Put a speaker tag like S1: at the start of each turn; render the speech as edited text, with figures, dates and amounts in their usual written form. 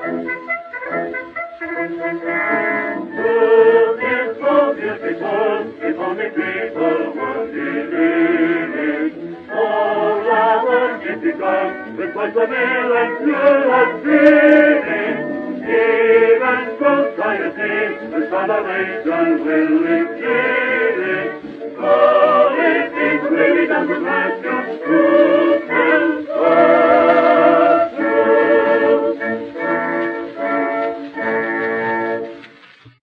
S1: Truth is so beautiful, if only people would believe it. All our difficult, with perseverance you have seen it. Even society, the salvation will exceed it. Oh, it is really done to bless you.